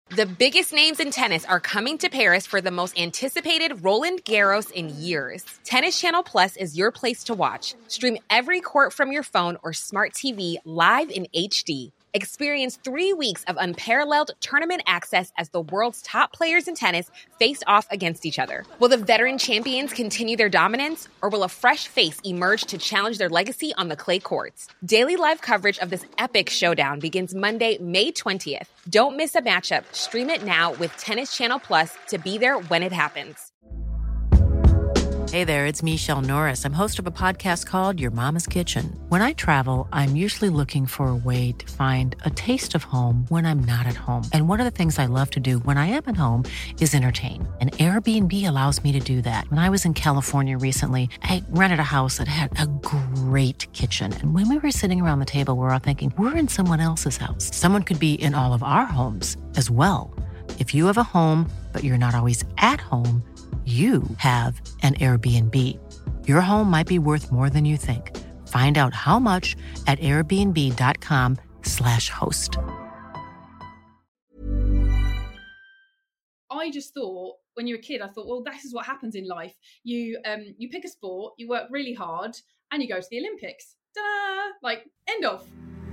The biggest names in tennis are coming to Paris for the most anticipated Roland Garros in years. Tennis Channel Plus is your place to watch. Stream every court from your phone or smart TV live in HD. Experience 3 weeks of unparalleled tournament access as the world's top players in tennis face off against each other. Will the veteran champions continue their dominance, or will a fresh face emerge to challenge their legacy on the clay courts? Daily live coverage of this epic showdown begins Monday, May 20th. Don't miss a matchup. Stream it now with Tennis Channel Plus to be there when it happens. Hey there, it's Michelle Norris. I'm host of a podcast called Your Mama's Kitchen. When I travel, I'm usually looking for a way to find a taste of home when I'm not at home. And one of the things I love to do when I am at home is entertain. And Airbnb allows me to do that. When I was in California recently, I rented a house that had a great kitchen. And when we were sitting around the table, we were all thinking, we're in someone else's house. Someone could be in all of our homes as well. If you have a home, but you're not always at home, you have an Airbnb. Your home might be worth more than you think. Find out how much at airbnb.com/host. I just thought, when you're a kid, I thought, well, this is what happens in life. You pick a sport, you work really hard, and you go to the Olympics. Ta-da! Like, end of.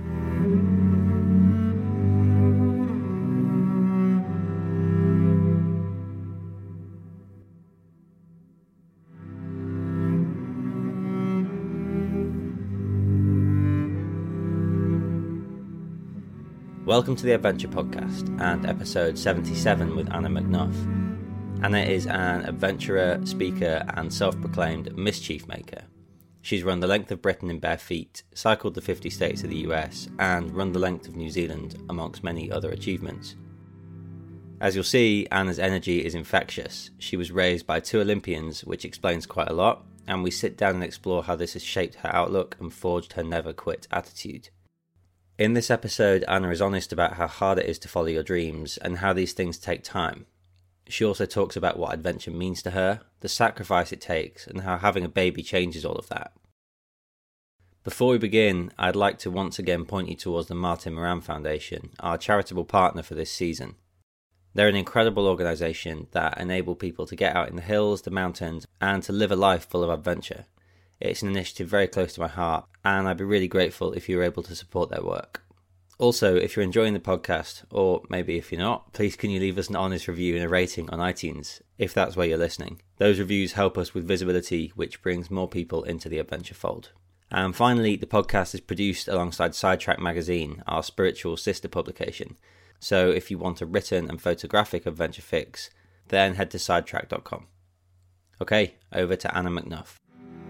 Welcome to the Adventure Podcast and episode 77 with Anna McNuff. Anna is an adventurer, speaker and self-proclaimed mischief maker. She's run the length of Britain in bare feet, cycled the 50 states of the US and run the length of New Zealand, amongst many other achievements. As you'll see, Anna's energy is infectious. She was raised by 2 Olympians, which explains quite a lot, and we sit down and explore how this has shaped her outlook and forged her never quit attitude. In this episode, Anna is honest about how hard it is to follow your dreams and how these things take time. She also talks about what adventure means to her, the sacrifice it takes, and how having a baby changes all of that. Before we begin, I'd like to once again point you towards the Martin Moran Foundation, our charitable partner for this season. They're an incredible organisation that enable people to get out in the hills, the mountains, and to live a life full of adventure. It's an initiative very close to my heart, and I'd be really grateful if you were able to support their work. Also, if you're enjoying the podcast, or maybe if you're not, please can you leave us an honest review and a rating on iTunes, if that's where you're listening. Those reviews help us with visibility, which brings more people into the adventure fold. And finally, the podcast is produced alongside Sidetrack Magazine, our spiritual sister publication. So if you want a written and photographic adventure fix, then head to sidetrack.com. Okay, over to Anna McNuff.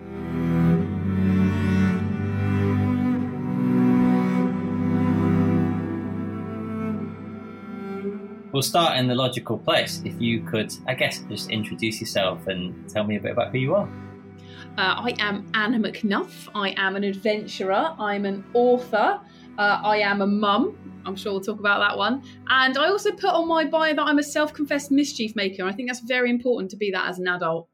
We'll start in the logical place. If you could, I guess, just introduce yourself and tell me a bit about who you are. I am Anna McNuff. I am an adventurer. I'm an author. I am a mum. I'm sure we'll talk about that one. And I also put on my bio that I'm a self-confessed mischief maker. I think that's very important to be that as an adult.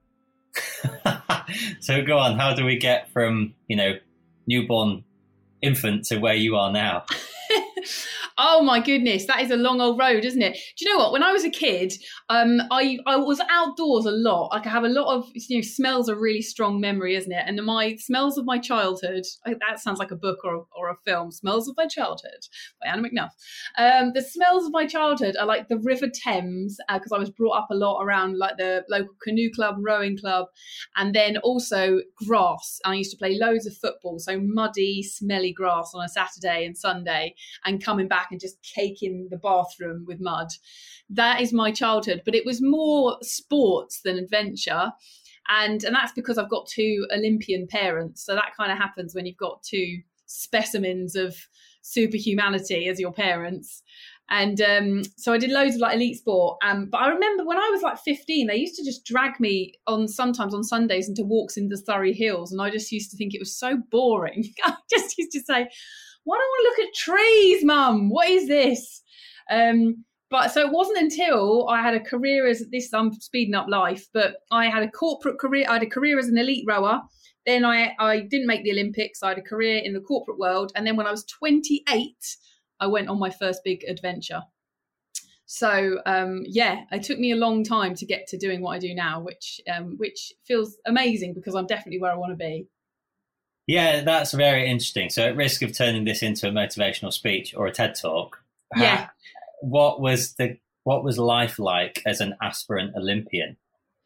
So go on. How do we get from, newborn infant to where you are now? Oh my goodness, that is a long old road, isn't it? Do you know what? When I was a kid, I was outdoors a lot. Like I have a lot of, smells are really strong memory, isn't it? And my smells of my childhood, that sounds like a book or a film, Smells of My Childhood by Anna McNuff. The smells of my childhood are like the River Thames, because I was brought up a lot around like the local canoe club, rowing club, and then also grass. I used to play loads of football, so muddy, smelly grass on a Saturday and Sunday, and coming back and just caking the bathroom with mud. That is my childhood, but it was more sports than adventure. And that's because I've got 2 Olympian parents. So that kind of happens when you've got 2 specimens of superhumanity as your parents. And so I did loads of like elite sport. But I remember when I was like 15, they used to just drag me sometimes on Sundays into walks in the Surrey Hills. And I just used to think it was so boring. I just used to say, why do I want to look at trees, Mum? What is this? But so it wasn't until I had a career I'm speeding up life, but I had a corporate career. I had a career as an elite rower. Then I didn't make the Olympics. I had a career in the corporate world. And then when I was 28, I went on my first big adventure. So it took me a long time to get to doing what I do now, which feels amazing because I'm definitely where I want to be. Yeah, that's very interesting. So at risk of turning this into a motivational speech or a TED Talk, what was life like as an aspirant Olympian?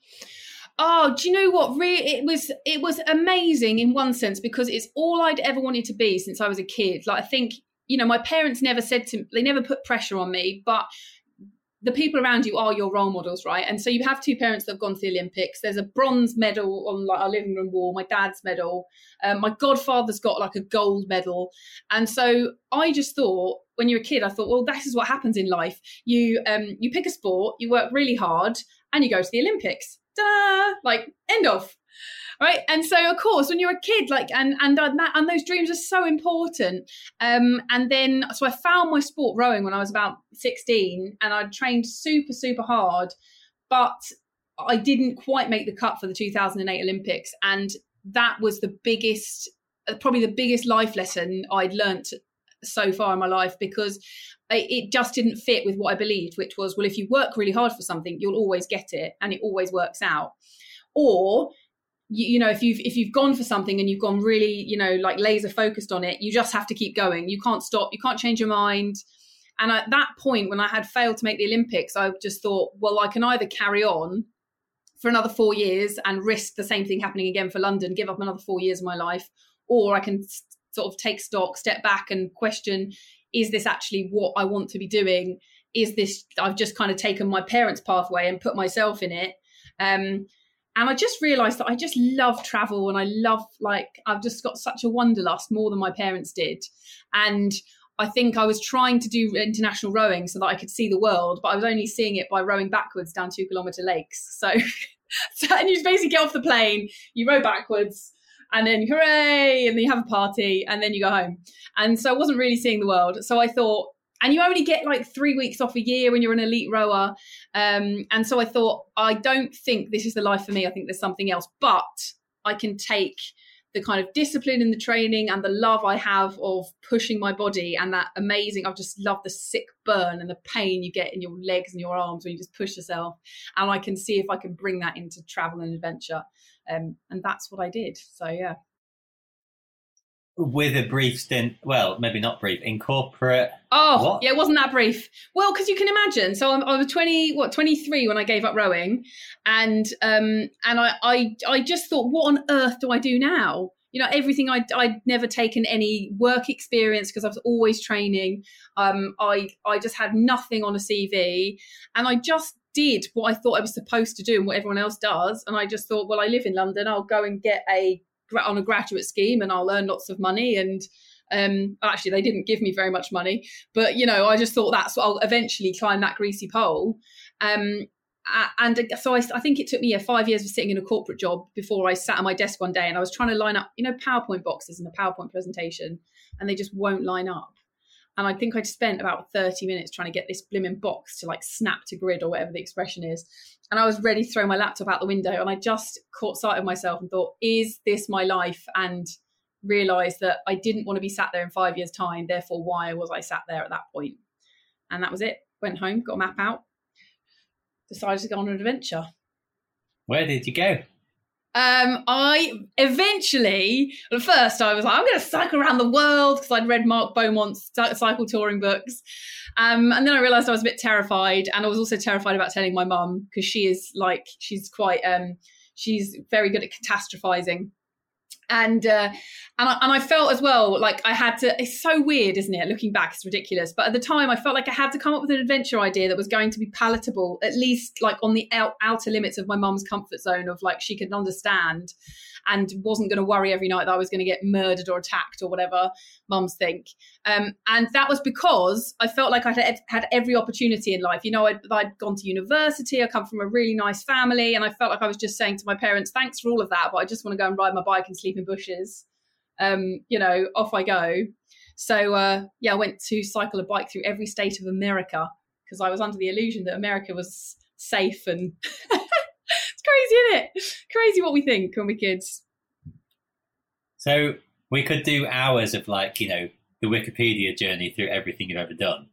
Oh, do you know what? It was amazing in one sense because it's all I'd ever wanted to be since I was a kid. Like, I think, my parents never they never put pressure on me, but the people around you are your role models, right? And so you have two parents that have gone to the Olympics. There's a bronze medal on like our living room wall, my dad's medal. My godfather's got like a gold medal. And so I just thought, when you're a kid, I thought, well, this is what happens in life. You pick a sport, you work really hard, and you go to the Olympics. Ta-da! Like, end of. Right. And so, of course, when you're a kid, like, and those dreams are so important. And then, so I found my sport rowing when I was about 16, and I trained super, super hard, but I didn't quite make the cut for the 2008 Olympics. And that was probably the biggest life lesson I'd learnt so far in my life, because it just didn't fit with what I believed, which was, well, if you work really hard for something, you'll always get it, and it always works out. Or, if you've gone for something and you've gone really, like laser focused on it, you just have to keep going. You can't stop. You can't change your mind. And at that point, when I had failed to make the Olympics, I just thought, well, I can either carry on for another 4 years and risk the same thing happening again for London, give up another 4 years of my life, or I can sort of take stock, step back and question, is this actually what I want to be doing? Is this, I've just kind of taken my parents' pathway and put myself in it. And I just realised that I just love travel, and I love, I've just got such a wanderlust, more than my parents did. And I think I was trying to do international rowing so that I could see the world, but I was only seeing it by rowing backwards down 2-kilometre lakes. So and you just basically get off the plane, you row backwards, and then hooray, and then you have a party, and then you go home. And so I wasn't really seeing the world. So I thought, and you only get like 3 weeks off a year when you're an elite rower. And so I thought, I don't think this is the life for me. I think there's something else, but I can take the kind of discipline in the training and the love I have of pushing my body, and that amazing, I just love the sick burn and the pain you get in your legs and your arms when you just push yourself. And I can see if I can bring that into travel and adventure. And that's what I did. So, yeah. With a brief stint, well, maybe not brief, in corporate. Oh, what? Yeah, it wasn't that brief. Well, because you can imagine. So I was 23 when I gave up rowing, and I just thought, what on earth do I do now? Everything I'd never taken any work experience because I was always training. I just had nothing on a CV, and I just did what I thought I was supposed to do and what everyone else does. And I just thought, well, I live in London, I'll go and get on a graduate scheme and I'll earn lots of money. And actually they didn't give me very much money, but I just thought I'll eventually climb that greasy pole. And so I think it took me 5 years of sitting in a corporate job before I sat at my desk one day and I was trying to line up PowerPoint boxes in a PowerPoint presentation, and they just won't line up. And I think I spent about 30 minutes trying to get this blimmin' box to like snap to grid or whatever the expression is. And I was ready to throw my laptop out the window, and I just caught sight of myself and thought, is this my life? And realised that I didn't want to be sat there in 5 years' time. Therefore, why was I sat there at that point? And that was it. Went home, got a map out, decided to go on an adventure. Where did you go? I eventually, at first I was like, I'm going to cycle around the world because I'd read Mark Beaumont's cycle touring books. And then I realised I was a bit terrified, and I was also terrified about telling my mum because she's very good at catastrophizing. And I felt as well like I had to, it's so weird, isn't it? Looking back, it's ridiculous. But at the time I felt like I had to come up with an adventure idea that was going to be palatable, at least like on the outer limits of my mum's comfort zone of like she could understand, and wasn't going to worry every night that I was going to get murdered or attacked or whatever mums think. And that was because I felt like I had every opportunity in life. I'd gone to university, I come from a really nice family, and I felt like I was just saying to my parents, thanks for all of that, but I just want to go and ride my bike and sleep in bushes. Off I go. So, I went to cycle a bike through every state of America because I was under the illusion that America was safe, and it's crazy, isn't it? Crazy what we think when we're kids. So we could do hours of the Wikipedia journey through everything you've ever done.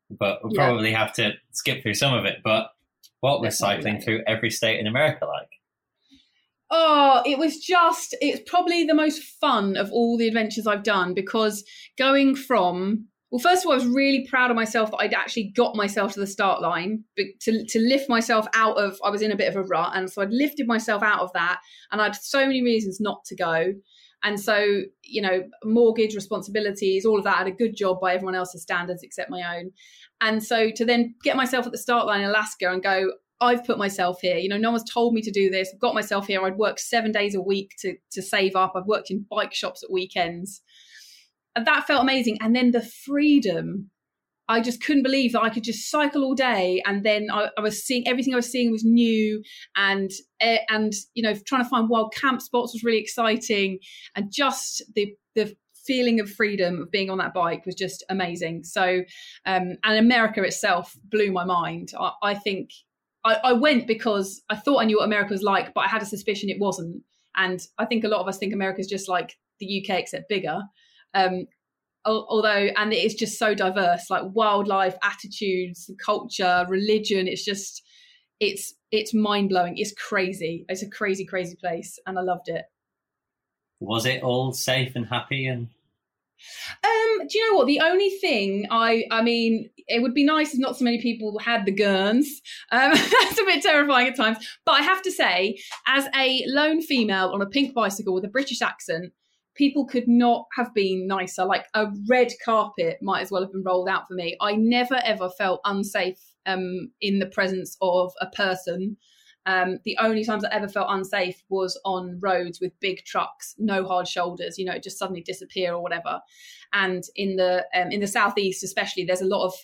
but we'll probably have to skip through some of it. But what was cycling through every state in America like? Oh, it's probably the most fun of all the adventures I've done, because going from, well, first of all, I was really proud of myself that I'd actually got myself to the start line, to lift myself out of, I was in a bit of a rut. And so I'd lifted myself out of that, and I had so many reasons not to go. And so, mortgage, responsibilities, all of that, I had a good job by everyone else's standards except my own. And so to then get myself at the start line in Alaska and go, I've put myself here, no one's told me to do this. I've got myself here. I'd worked 7 days a week to save up. I've worked in bike shops at weekends. And that felt amazing. And then the freedom, I just couldn't believe that I could just cycle all day. And then I was seeing, everything I was seeing was new, and trying to find wild camp spots was really exciting. And just the feeling of freedom of being on that bike was just amazing. So, and America itself blew my mind. I think I went because I thought I knew what America was like, but I had a suspicion it wasn't. And I think a lot of us think America is just like the UK, except bigger. Although, and it is just so diverse, like wildlife, attitudes, culture, religion. It's just, it's mind blowing. It's crazy. It's a crazy, crazy place. And I loved it. Was it all safe and happy? And do you know what? The only thing I mean, it would be nice if not so many people had the gurns. That's a bit terrifying at times. But I have to say, as a lone female on a pink bicycle with a British accent, people could not have been nicer. Like a red carpet might as well have been rolled out for me. I never, ever felt unsafe in the presence of a person. The only times I ever felt unsafe was on roads with big trucks, no hard shoulders, just suddenly disappear or whatever. And in the southeast, especially, there's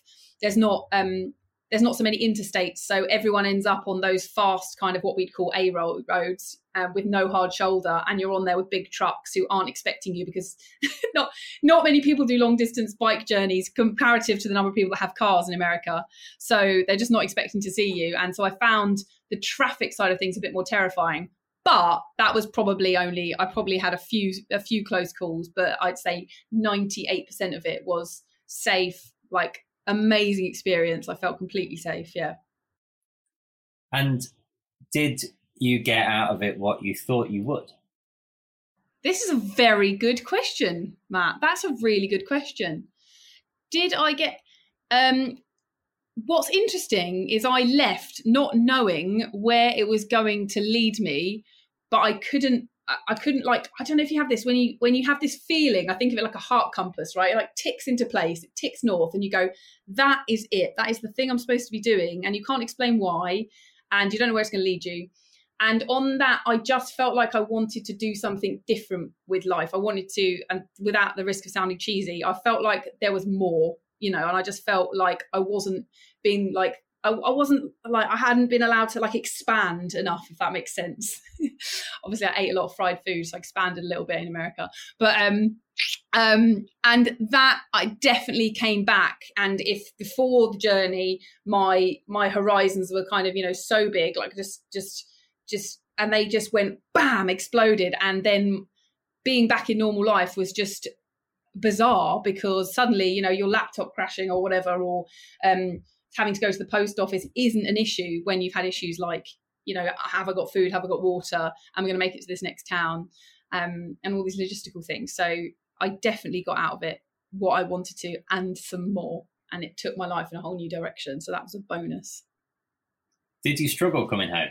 not so many interstates, so everyone ends up on those fast kind of what we'd call A roads with no hard shoulder, and you're on there with big trucks who aren't expecting you, because not many people do long distance bike journeys comparative to the number of people that have cars in America. So they're just not expecting to see you. And so I found the traffic side of things a bit more terrifying. But that was probably I probably had a few close calls, but I'd say 98% of it was safe, like amazing experience. I felt completely safe. Yeah. And did you get out of it what you thought you would? This is a very good question, Matt. That's a really good question. Did I get what's interesting is I left not knowing where it was going to lead me, but I couldn't, like, I don't know if you have this, when you have this feeling, I think of it like a heart compass, right? It like ticks into place, it ticks north, and you go, that is it. That is the thing I'm supposed to be doing. And you can't explain why, and you don't know where it's going to lead you. And on that, I just felt like I wanted to do something different with life. I wanted to, and without the risk of sounding cheesy, I felt like there was more, and I just felt like I wasn't being like, I wasn't like, I hadn't been allowed to like expand enough, if that makes sense. Obviously I ate a lot of fried food, so I expanded a little bit in America, but and that I definitely came back. And if before the journey my horizons were kind of so big, like just and they just went bam, exploded, and then being back in normal life was just bizarre, because suddenly your laptop crashing or whatever, or having to go to the post office isn't an issue when you've had issues like, have I got food? Have I got water? Am I going to make it to this next town? And all these logistical things. So I definitely got out of it what I wanted to, and some more. And it took my life in a whole new direction. So that was a bonus. Did you struggle coming home?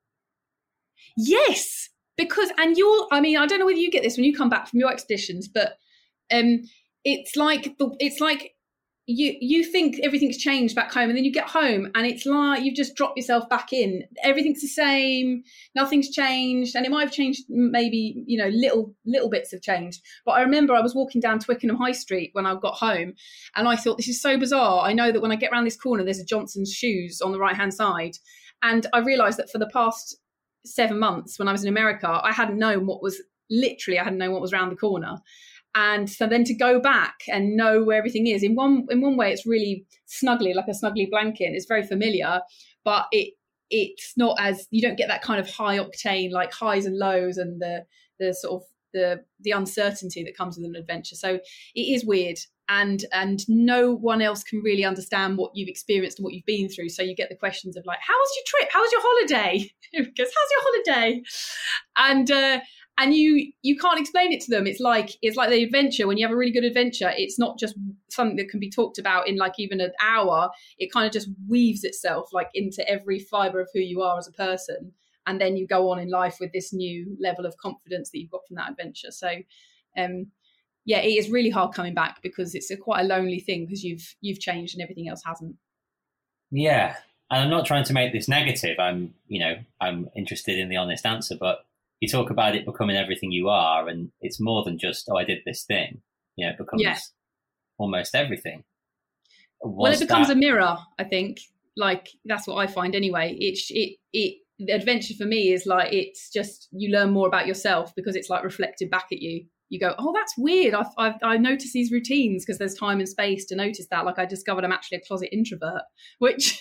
Yes, because, and I don't know whether you get this when you come back from your expeditions, but it's like you think everything's changed back home, and then you get home and it's like you've just dropped yourself back in. Everything's the same, nothing's changed, and it might have changed, maybe little bits have changed. But I remember I was walking down Twickenham High Street when I got home, and I thought, this is so bizarre. I know that when I get around this corner there's a Johnson's Shoes on the right hand side, and I realised that for the past 7 months when I was in America, I hadn't known what was around the corner. And so then to go back and know where everything is, in one way, it's really snuggly, like a snuggly blanket. It's very familiar, but it's not as, you don't get that kind of high octane, like highs and lows, and the sort of the uncertainty that comes with an adventure. So it is weird, and no one else can really understand what you've experienced and what you've been through. So you get the questions of like, how was your trip? How was your holiday? Because how's your holiday? And you can't explain it to them. It's like the adventure. When you have a really good adventure, it's not just something that can be talked about in like even an hour. It kind of just weaves itself like into every fibre of who you are as a person. And then you go on in life with this new level of confidence that you've got from that adventure. So, yeah, it is really hard coming back because it's quite a lonely thing because you've changed and everything else hasn't. Yeah, and I'm not trying to make this negative. I'm interested in the honest answer, but you talk about it becoming everything you are, and it's more than just, I did this thing. It becomes almost everything. It becomes a mirror, I think. Like, that's what I find anyway. The adventure for me is like, it's just, you learn more about yourself because it's like reflected back at you. You go, oh, that's weird. I notice these routines because there's time and space to notice that. Like, I discovered I'm actually a closet introvert, which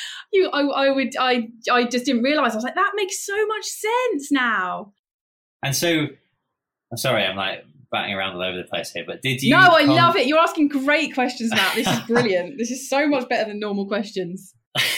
I just didn't realize. I was like, that makes so much sense now. And so, I'm sorry, I'm like batting around all over the place here, but did you? No, I love it. You're asking great questions, Matt. This is brilliant. This is so much better than normal questions.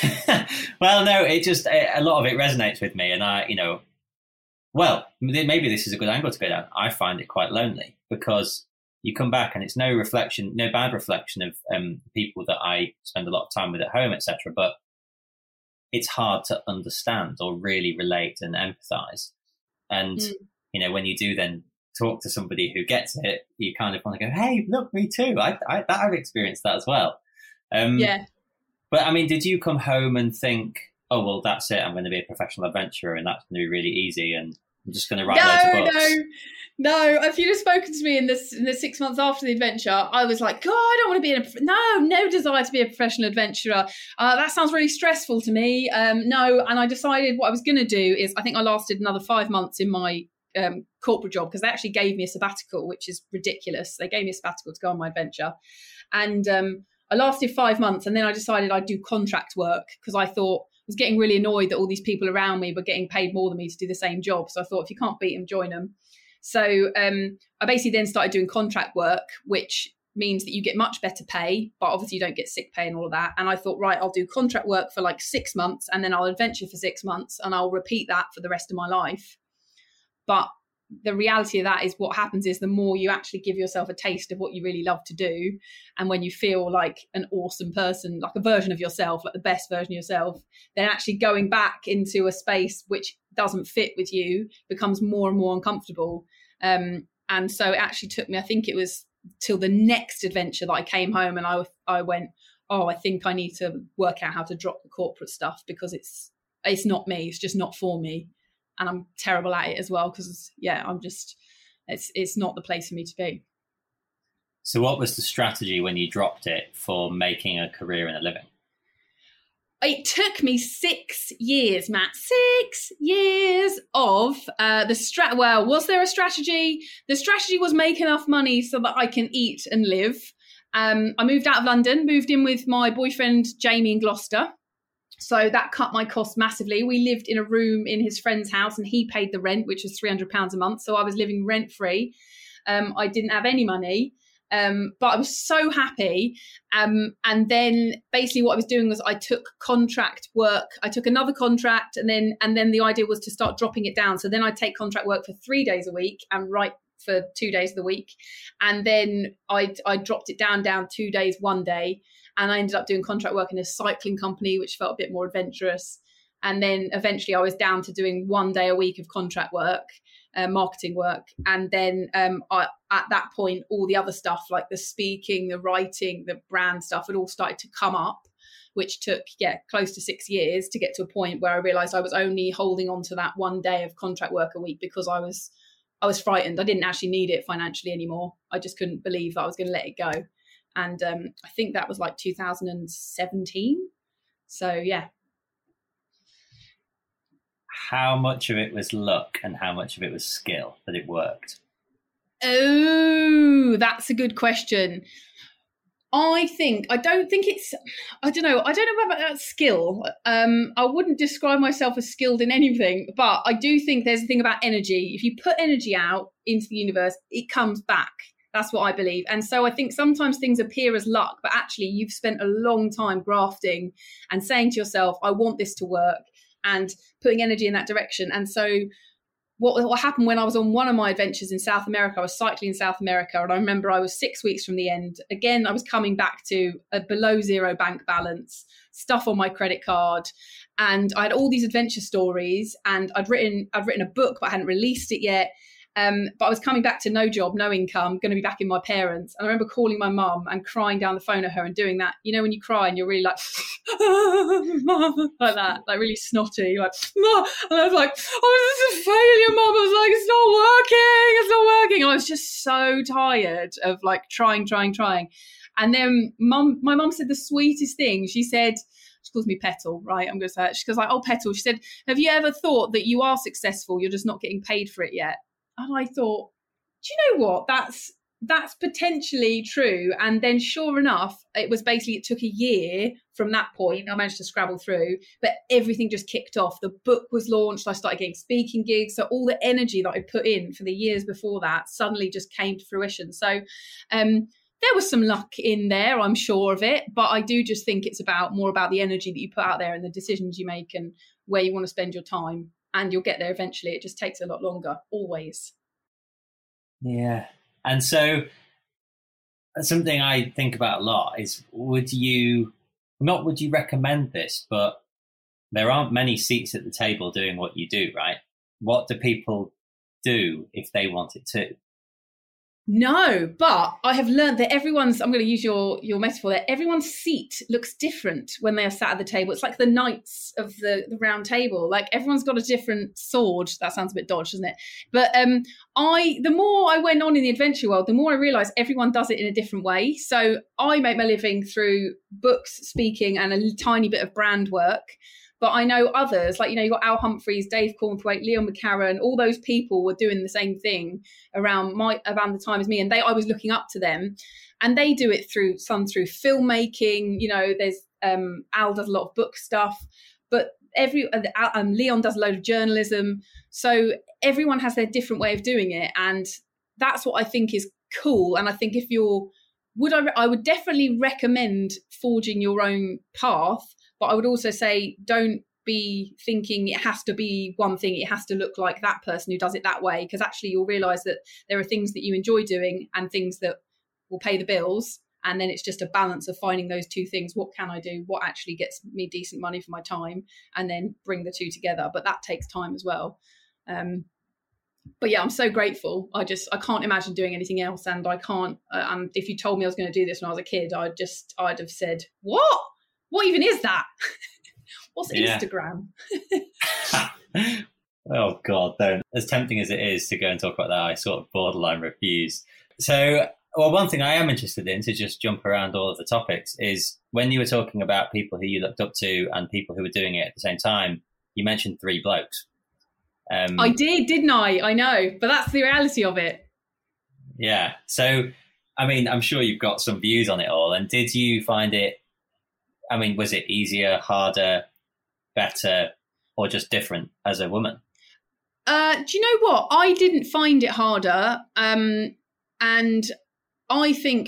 Well, no, it just, a lot of it resonates with me. And well, maybe this is a good angle to go down. I find it quite lonely because you come back and it's no bad reflection of people that I spend a lot of time with at home, etc. But it's hard to understand or really relate and empathize. And, when you do then talk to somebody who gets it, you kind of want to go, hey, look, me too. I've experienced that as well. Yeah. But I mean, did you come home and think, oh, well, that's it. I'm going to be a professional adventurer and that's going to be really easy and I'm just going to write loads of books? No. If you'd have spoken to me in the 6 months after the adventure, I was like, God, I don't want to be no desire to be a professional adventurer. That sounds really stressful to me. No. And I decided what I was going to do is, I think I lasted another 5 months in my corporate job because they actually gave me a sabbatical, which is ridiculous. They gave me a sabbatical to go on my adventure. And I lasted 5 months and then I decided I'd do contract work because I thought, I was getting really annoyed that all these people around me were getting paid more than me to do the same job. So I thought, if you can't beat them, join them. So I basically then started doing contract work, which means that you get much better pay, but obviously you don't get sick pay and all of that. And I thought, right, I'll do contract work for like 6 months and then I'll adventure for 6 months and I'll repeat that for the rest of my life. But the reality of that is what happens is the more you actually give yourself a taste of what you really love to do, and when you feel like an awesome person, like a version of yourself, like the best version of yourself, then actually going back into a space which doesn't fit with you becomes more and more uncomfortable. And so it actually took me, I think it was till the next adventure that I came home and I went, oh, I think I need to work out how to drop the corporate stuff because it's not me. It's just not for me. And I'm terrible at it as well because, I'm just, it's not the place for me to be. So what was the strategy when you dropped it for making a career and a living? It took me 6 years, Matt. 6 years of well, was there a strategy? The strategy was make enough money so that I can eat and live. I moved out of London, moved in with my boyfriend, Jamie, in Gloucester. So that cut my costs massively. We lived in a room in his friend's house and he paid the rent, which was £300 a month. So I was living rent free. I didn't have any money, but I was so happy. And then basically what I was doing was I took contract work. I took another contract and then the idea was to start dropping it down. So then I'd take contract work for 3 days a week and write for 2 days of the week. And then I dropped it down 2 days, 1 day. And I ended up doing contract work in a cycling company, which felt a bit more adventurous. And then eventually I was down to doing 1 day a week of contract work, marketing work. And then at that point, all the other stuff like the speaking, the writing, the brand stuff had all started to come up, which took, close to 6 years to get to a point where I realized I was only holding on to that 1 day of contract work a week because I was frightened. I didn't actually need it financially anymore. I just couldn't believe that I was going to let it go. And I think that was like 2017. So, yeah. How much of it was luck and how much of it was skill that it worked? Oh, that's a good question. I don't know about that skill. I wouldn't describe myself as skilled in anything, but I do think there's a thing about energy. If you put energy out into the universe, it comes back. That's what I believe. And so I think sometimes things appear as luck, but actually you've spent a long time grafting and saying to yourself, I want this to work, and putting energy in that direction. And so what happened when I was on one of my adventures in South America, I was cycling in South America, and I remember I was 6 weeks from the end. Again, I was coming back to a below zero bank balance, stuff on my credit card, and I had all these adventure stories, and I'd written a book, but I hadn't released it yet. But I was coming back to no job, no income, going to be back in my parents. And I remember calling my mum and crying down the phone at her and doing that. You know, when you cry and you're really like, like that, like really snotty, like, Mom. And I was like, oh, this is a failure, Mum. I was like, it's not working. And I was just so tired of like trying. And then my mum said the sweetest thing. She said, she calls me Petal, right? I'm going to say it. She goes like, oh, Petal. She said, have you ever thought that you are successful? You're just not getting paid for it yet. And I thought, do you know what? That's potentially true. And then sure enough, it took a year from that point. I managed to scrabble through, but everything just kicked off. The book was launched. I started getting speaking gigs. So all the energy that I put in for the years before that suddenly just came to fruition. So there was some luck in there, I'm sure of it. But I do just think it's more about the energy that you put out there and the decisions you make and where you want to spend your time. And you'll get there eventually. It just takes a lot longer, always. Yeah. And so something I think about a lot is, would you recommend this, but there aren't many seats at the table doing what you do, right? What do people do if they want it too? No, but I have learned that I'm going to use your metaphor there, everyone's seat looks different when they are sat at the table. It's like the knights of the round table. Like everyone's got a different sword. That sounds a bit dodgy, doesn't it? But the more I went on in the adventure world, the more I realised everyone does it in a different way. So I make my living through books, speaking, and a tiny bit of brand work. But I know others, like, you got Al Humphreys, Dave Cornthwaite, Leon McCarran, all those people were doing the same thing around the time as me. And I was looking up to them, and they do it through filmmaking. There's Al does a lot of book stuff, but Leon does a load of journalism. So everyone has their different way of doing it. And that's what I think is cool. And I think I would definitely recommend forging your own path. But I would also say, don't be thinking it has to be one thing. It has to look like that person who does it that way, because actually you'll realise that there are things that you enjoy doing and things that will pay the bills. And then it's just a balance of finding those two things. What can I do? What actually gets me decent money for my time? And then bring the two together. But that takes time as well. But yeah, I'm so grateful. I can't imagine doing anything else. And I can't, if you told me I was going to do this when I was a kid, I'd have said, what? What even is that? What's Instagram? Oh, God, don't. As tempting as it is to go and talk about that, I sort of borderline refuse. So, one thing I am interested in, to just jump around all of the topics, is when you were talking about people who you looked up to and people who were doing it at the same time, you mentioned 3 blokes. I did, didn't I? I know, but that's the reality of it. Yeah. So, I mean, I'm sure you've got some views on it all. And did you find it, was it easier, harder, better, or just different as a woman? Do you know what? I didn't find it harder. And I think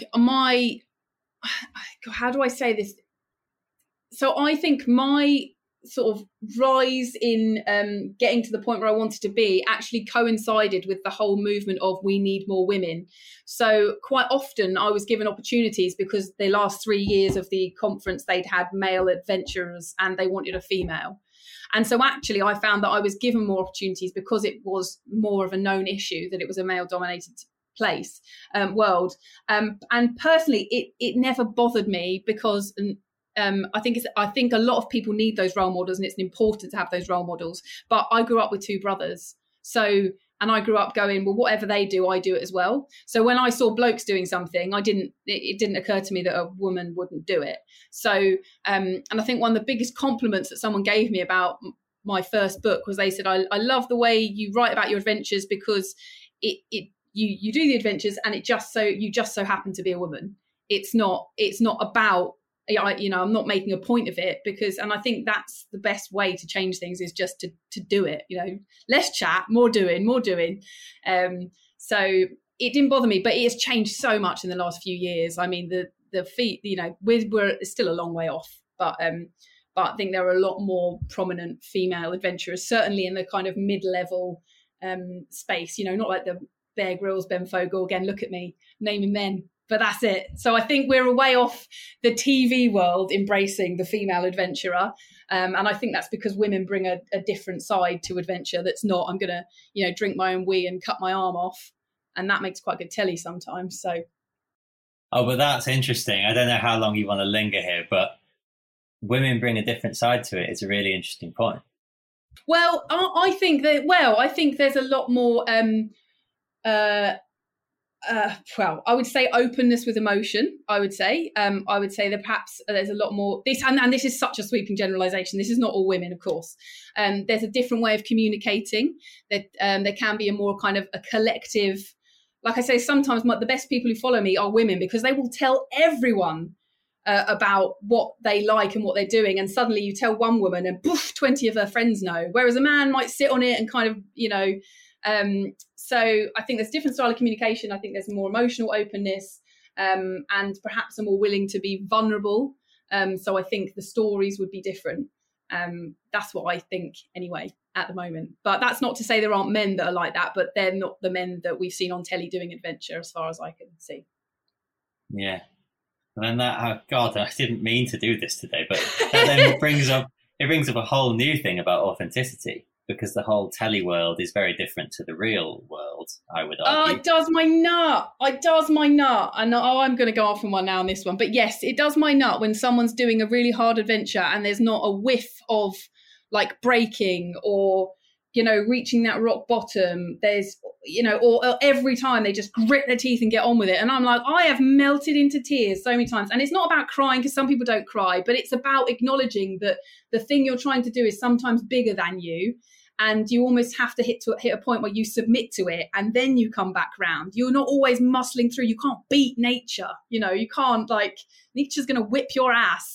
how do I say this? So I think my sort of rise in getting to the point where I wanted to be actually coincided with the whole movement of we need more women. So quite often I was given opportunities because the last 3 years of the conference, they'd had male adventurers and they wanted a female. And so actually I found that I was given more opportunities because it was more of a known issue that it was a male dominated world. And personally, it never bothered me because I think a lot of people need those role models, and it's important to have those role models. But I grew up with 2 brothers, and I grew up going, well, whatever they do, I do it as well. So when I saw blokes doing something, it didn't occur to me that a woman wouldn't do it. So, and I think one of the biggest compliments that someone gave me about my first book was they said, I love the way you write about your adventures because you do the adventures and you just so happen to be a woman. it's not about, I'm not making a point of it, and I think that's the best way to change things, is just to do it, less chat, more doing. So it didn't bother me, but it has changed so much in the last few years. I mean, the feet, we're still a long way off, but I think there are a lot more prominent female adventurers, certainly in the kind of mid-level space, not like the Bear Grylls, Ben Fogle, again, look at me naming men, but that's it. So I think we're a way off the TV world embracing the female adventurer. And I think that's because women bring a different side to adventure that's not, I'm going to, drink my own wee and cut my arm off. And that makes quite good telly sometimes. So. Oh, but that's interesting. I don't know how long you want to linger here, but women bring a different side to it. It's a really interesting point. Well, I think there's a lot more, I would say openness with emotion. I would say that perhaps there's a lot more this, and this is such a sweeping generalization. This is not all women, of course. There's a different way of communicating. That there can be a more kind of a collective. Like I say, sometimes the best people who follow me are women, because they will tell everyone about what they like and what they're doing. And suddenly you tell one woman and poof, 20 of her friends know. Whereas a man might sit on it and kind of, so I think there's different style of communication. I think there's more emotional openness and perhaps are more willing to be vulnerable. So I think the stories would be different. That's what I think anyway at the moment. But that's not to say there aren't men that are like that, but they're not the men that we've seen on telly doing adventure, as far as I can see. Yeah. And then I didn't mean to do this today, but that then brings up a whole new thing about authenticity, because the whole telly world is very different to the real world, I would argue. Oh, it does my nut. And I'm going to go off on one now on this one. But yes, it does my nut when someone's doing a really hard adventure and there's not a whiff of like breaking or, reaching that rock bottom. There's, or every time they just grit their teeth and get on with it. And I'm like, I have melted into tears so many times. And it's not about crying, because some people don't cry, but it's about acknowledging that the thing you're trying to do is sometimes bigger than you. And you almost have to hit a point where you submit to it, and then you come back round. You're not always muscling through. You can't beat nature. You can't, nature's going to whip your ass.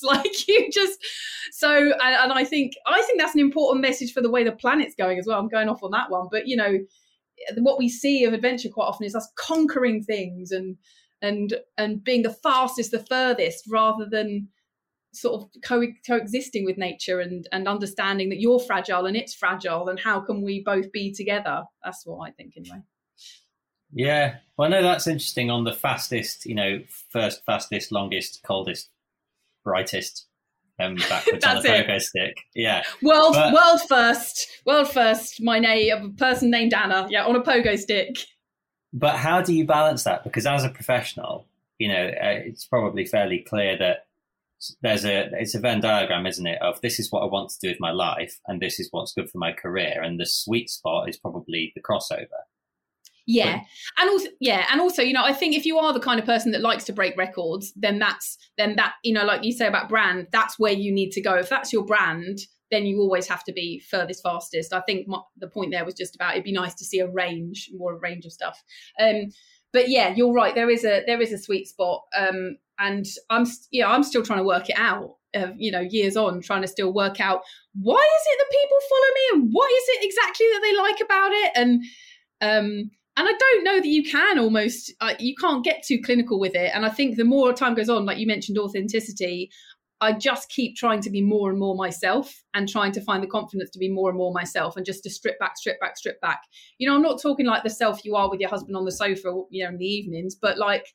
And I think that's an important message for the way the planet's going as well. I'm going off on that one. But, what we see of adventure quite often is us conquering things and being the fastest, the furthest, rather than sort of coexisting with nature and understanding that you're fragile and it's fragile, and how can we both be together? That's what I think anyway. Yeah, well, no, that's interesting. On the fastest, first, fastest, longest, coldest, brightest, backwards on a pogo stick. Yeah, world first. My name, a person named Anna. Yeah, on a pogo stick. But how do you balance that? Because as a professional, it's probably fairly clear that it's a Venn diagram, isn't it, of this is what I want to do with my life and this is what's good for my career, and the sweet spot is probably the crossover. Yeah. And also, I think if you are the kind of person that likes to break records, then that, like you say about brand, that's where you need to go. If that's your brand, then you always have to be furthest, fastest. I think the point there was just about, it'd be nice to see more range of stuff. But yeah, you're right. There is a sweet spot. And I'm still trying to work it out, years on, trying to still work out, why is it that people follow me and what is it exactly that they like about it? And I don't know that you can you can't get too clinical with it. And I think the more time goes on, like you mentioned, authenticity, I just keep trying to be more and more myself and trying to find the confidence to be more and more myself, and just to strip back. I'm not talking like the self you are with your husband on the sofa, in the evenings, but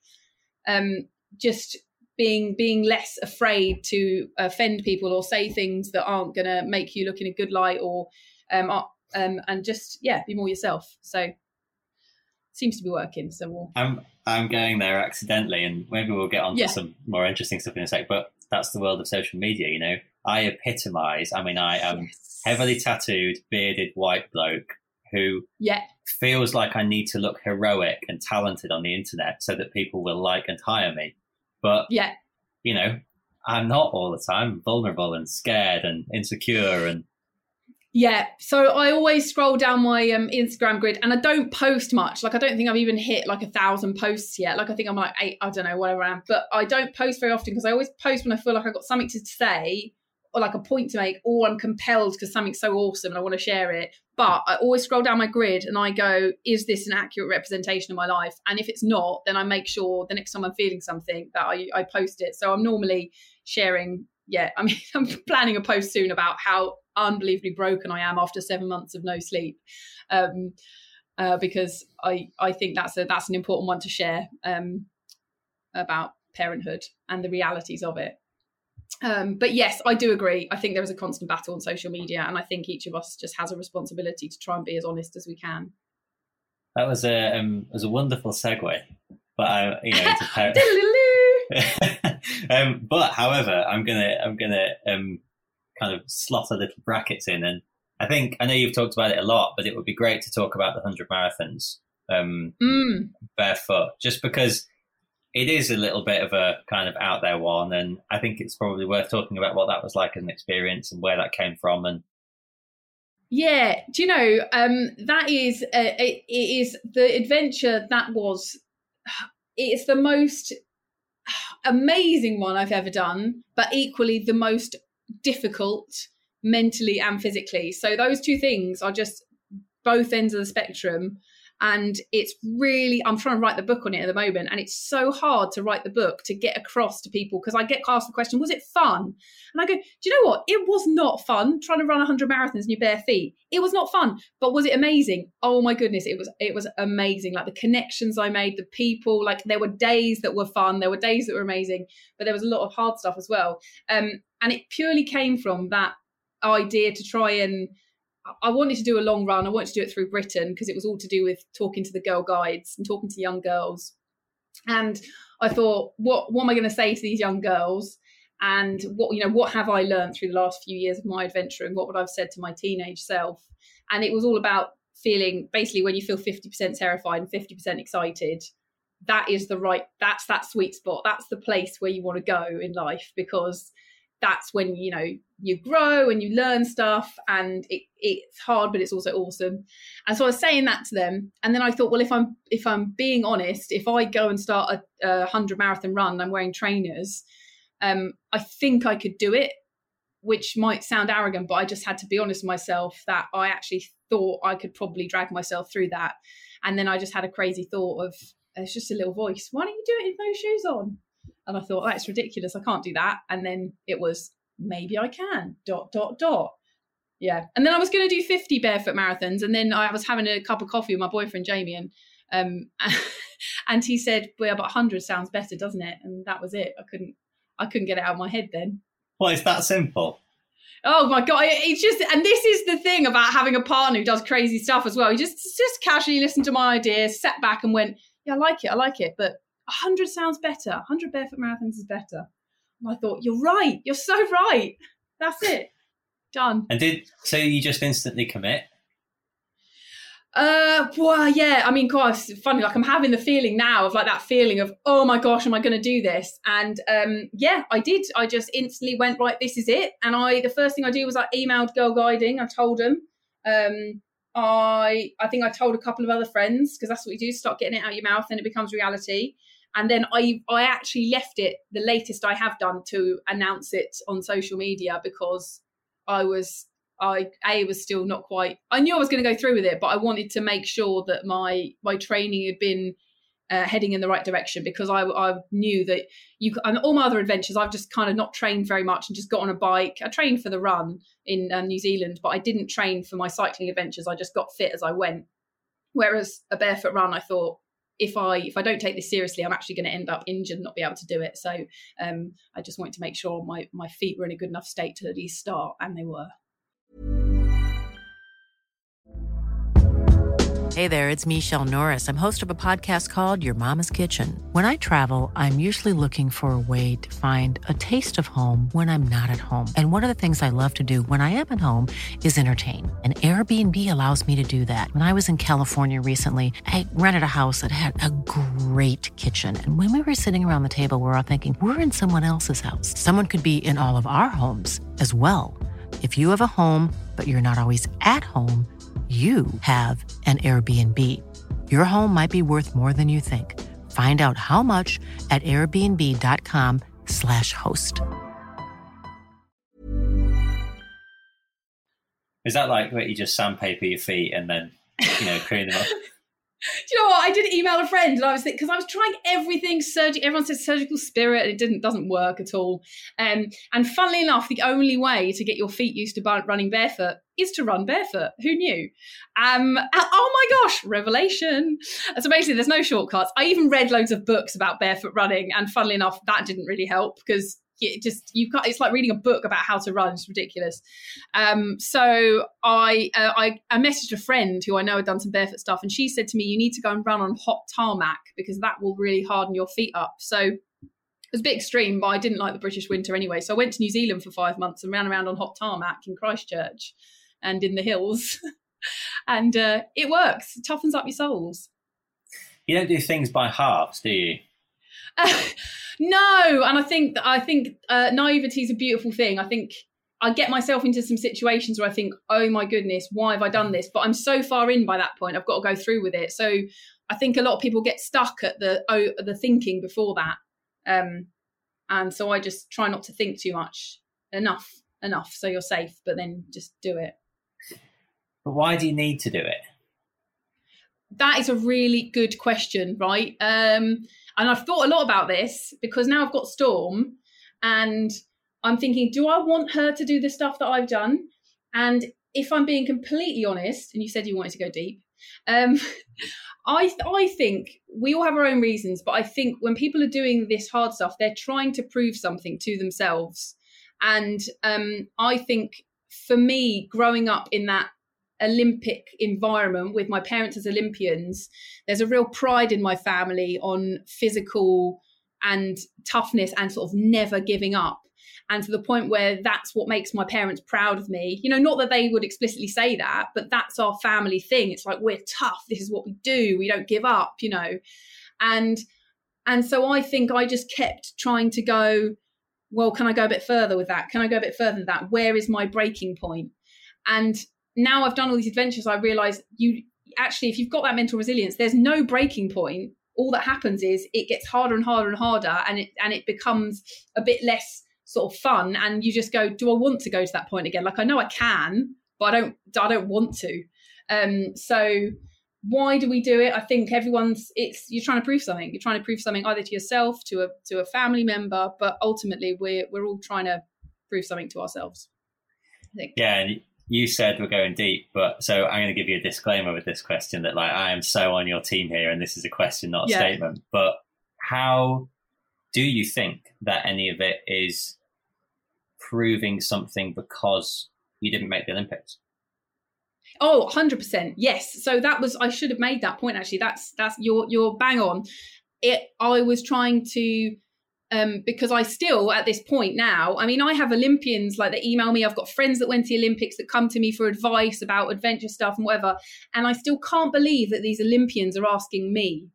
just being less afraid to offend people or say things that aren't going to make you look in a good light, or and just be more yourself. So seems to be working. So I'm going there accidentally, and maybe we'll get on to some more interesting stuff in a sec. But that's the world of social media. I epitomise. I mean, I am heavily tattooed, bearded white bloke who feels like I need to look heroic and talented on the internet so that people will like and hire me. But, I'm not all the time. I'm vulnerable and scared and insecure. And Yeah, so I always scroll down my Instagram grid, and I don't post much. Like, I don't think I've even hit like 1,000 posts yet. Like, I think I'm like 8, I don't know, whatever I am. But I don't post very often because I always post when I feel like I've got something to say or like a point to make, or I'm compelled because something's so awesome and I want to share it. But I always scroll down my grid and I go, is this an accurate representation of my life? And if it's not, then I make sure the next time I'm feeling something that I post it. So I'm normally sharing, I mean, I'm planning a post soon about how unbelievably broken I am after 7 months of no sleep, because I think that's an important one to share, about parenthood and the realities of it. But yes, I do agree. I think there is a constant battle on social media, and I think each of us just has a responsibility to try and be as honest as we can. That was a wonderful segue, but into but however, I'm gonna kind of slot a little brackets in, and I know you've talked about it a lot, but it would be great to talk about the 100 marathons barefoot, just because it is a little bit of a kind of out there one, and I think it's probably worth talking about what that was like as an experience and where that came from. And yeah, do you know, that is it is the adventure that was. It's the most amazing one I've ever done, but equally the most difficult mentally and physically. So those two things are just both ends of the spectrum. And it's really, I'm trying to write the book on it at the moment, and it's so hard to write the book to get across to people, because I get asked the question, was it fun? And I go, do you know what? It was not fun trying to run 100 marathons in your bare feet. It was not fun. But was it amazing? Oh my goodness, it was amazing. Like the connections I made, the people, like there were days that were fun, there were days that were amazing, but there was a lot of hard stuff as well. And it purely came from that idea to try and, I wanted to do a long run. I wanted to do it through Britain because it was all to do with talking to the girl guides and talking to young girls. And I thought, what am I going to say to these young girls? And what have I learned through the last few years of my adventuring? What would I have said to my teenage self? And it was all about feeling, basically, when you feel 50% terrified and 50% excited, that's that sweet spot. That's the place where you want to go in life, because that's when, you grow and you learn stuff, and it's hard, but it's also awesome. And so I was saying that to them. And then I thought, well, if I'm being honest, if I go and start a 100 marathon run, I'm wearing trainers, I think I could do it, which might sound arrogant, but I just had to be honest with myself that I actually thought I could probably drag myself through that. And then I just had a crazy thought of, it's just a little voice, why don't you do it with no shoes on? And I thought, that's ridiculous, I can't do that. And then it was, maybe I can, ... Yeah. And then I was going to do 50 barefoot marathons. And then I was having a cup of coffee with my boyfriend, Jamie, and he said, well, but 100 sounds better, doesn't it? And that was it. I couldn't get it out of my head then. Well, it's that simple. Oh my God. It's just, and this is the thing about having a partner who does crazy stuff as well. He just casually listened to my ideas, sat back and went, yeah, I like it. But 100 sounds better. 100 barefoot marathons is better. And I thought, you're right. You're so right. That's it. Done. And so you just instantly commit? Well, yeah. I mean, God, it's funny. Like I'm having the feeling now of like that feeling of, oh my gosh, am I going to do this? And yeah, I did. I just instantly went, right, this is it. And the first thing I did was I emailed Girl Guiding. I told them. I think I told a couple of other friends, because that's what you do. Start getting it out of your mouth, and it becomes reality. And then I actually left it, the latest I have done, to announce it on social media, because I was still not quite, I knew I was going to go through with it, but I wanted to make sure that my training had been heading in the right direction, because I knew that and all my other adventures, I've just kind of not trained very much and just got on a bike. I trained for the run in New Zealand, but I didn't train for my cycling adventures. I just got fit as I went. Whereas a barefoot run, I thought, if I don't take this seriously, I'm actually going to end up injured and not be able to do it. So I just wanted to make sure my feet were in a good enough state to at least start, and they were. Hey there, it's Michelle Norris. I'm host of a podcast called Your Mama's Kitchen. When I travel, I'm usually looking for a way to find a taste of home when I'm not at home. And one of the things I love to do when I am at home is entertain. And Airbnb allows me to do that. When I was in California recently, I rented a house that had a great kitchen. And when we were sitting around the table, we were all thinking, we're in someone else's house. Someone could be in all of our homes as well. If you have a home, but you're not always at home, you have an Airbnb. Your home might be worth more than you think. Find out how much at airbnb.com/host. Is that like where you just sandpaper your feet and then, clean them up? Do you know what? I did email a friend, and I was because I was trying everything everyone says surgical spirit, and it doesn't work at all. And funnily enough, the only way to get your feet used to running barefoot is to run barefoot. Who knew? Oh my gosh, revelation! So basically, there's no shortcuts. I even read loads of books about barefoot running, and funnily enough, that didn't really help because it's like reading a book about how to run. It's ridiculous. So I messaged a friend who I know had done some barefoot stuff, and she said to me, you need to go and run on hot tarmac because that will really harden your feet up. So it was a bit extreme, but I didn't like the British winter anyway. So I went to New Zealand for 5 months and ran around on hot tarmac in Christchurch and in the hills. And it works. It toughens up your soles. You don't do things by halves, do you? No, and I think naivety is a beautiful thing. I think I get myself into some situations where I think, oh my goodness, why have I done this? But I'm so far in by that point, I've got to go through with it. So I think a lot of people get stuck at the thinking before that, and so I just try not to think too much. Enough, so you're safe, but then just do it. But why do you need to do it? That is a really good question, right? And I've thought a lot about this because now I've got Storm and I'm thinking, do I want her to do the stuff that I've done? And if I'm being completely honest, and you said you wanted to go deep, I think we all have our own reasons, but I think when people are doing this hard stuff, they're trying to prove something to themselves. And I think for me, growing up in that Olympic environment with my parents as Olympians, there's a real pride in my family on physical and toughness and sort of never giving up, and to the point where that's what makes my parents proud of me. Not that they would explicitly say that, but that's our family thing. It's like, we're tough, this is what we do, we don't give up, and so I think I just kept trying to go, well, can I go a bit further with that? Can I go a bit further than that? Where is my breaking point? And now I've done all these adventures, I realise if you've got that mental resilience, there's no breaking point. All that happens is it gets harder and harder and harder, and it becomes a bit less sort of fun. And you just go, do I want to go to that point again? Like, I know I can, but I don't want to. So why do we do it? I think you're trying to prove something. You're trying to prove something either to yourself, to a family member, but ultimately we're all trying to prove something to ourselves, I think. Yeah. And you said we're going deep, but so I'm going to give you a disclaimer with this question that I am so on your team here, and this is a question, not a statement. But how do you think that any of it is proving something because you didn't make the Olympics? Oh, 100%. Yes. So I should have made that point. Actually, that's you're bang on. I was trying to, because I still, at this point now, I mean, I have Olympians like that email me. I've got friends that went to the Olympics that come to me for advice about adventure stuff and whatever. And I still can't believe that these Olympians are asking me,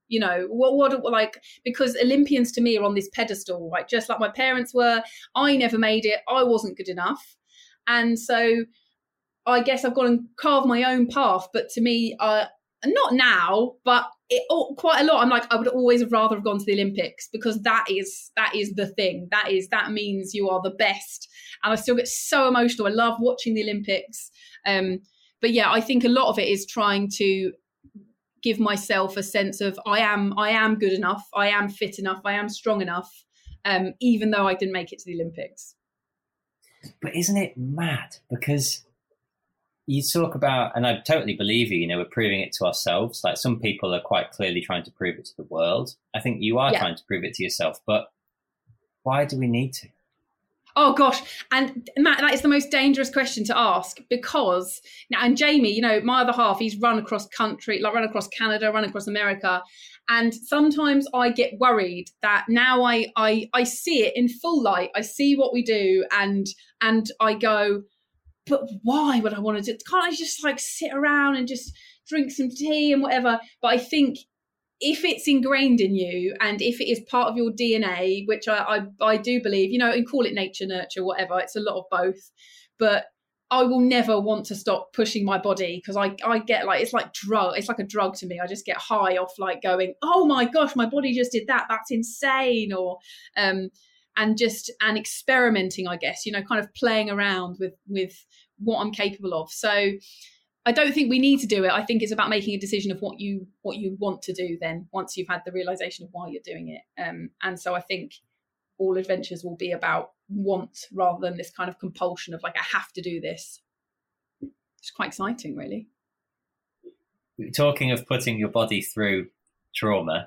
because Olympians to me are on this pedestal, right? Just like my parents were. I never made it. I wasn't good enough. And so I guess I've got to carve my own path. But to me, not now, but quite a lot. I'm like, I would always have rather have gone to the Olympics because that is the thing. That means you are the best. And I still get so emotional. I love watching the Olympics. But yeah, I think a lot of it is trying to give myself a sense of I am good enough. I am fit enough. I am strong enough, even though I didn't make it to the Olympics. But isn't it mad? Because you talk about, and I totally believe you, we're proving it to ourselves. Like, some people are quite clearly trying to prove it to the world. I think you are trying to prove it to yourself, but why do we need to? Oh gosh. And Matt, that is the most dangerous question to ask, because now, and Jamie, my other half, he's run across country, like run across Canada, run across America. And sometimes I get worried that now I see it in full light. I see what we do and I go, but why would I want to do it? Can't I just sit around and just drink some tea and whatever? But I think if it's ingrained in you and if it is part of your DNA, which I do believe, and call it nature, nurture, whatever, it's a lot of both. But I will never want to stop pushing my body, because I get like, it's like a drug to me. I just get high off like going, oh my gosh, my body just did that. That's insane. Or, and experimenting, I guess, kind of playing around with what I'm capable of. So I don't think we need to do it. I think it's about making a decision of what you want to do then, once you've had the realization of why you're doing it. And so I think all adventures will be about want rather than this kind of compulsion of like, I have to do this. It's quite exciting, really. Talking of putting your body through trauma,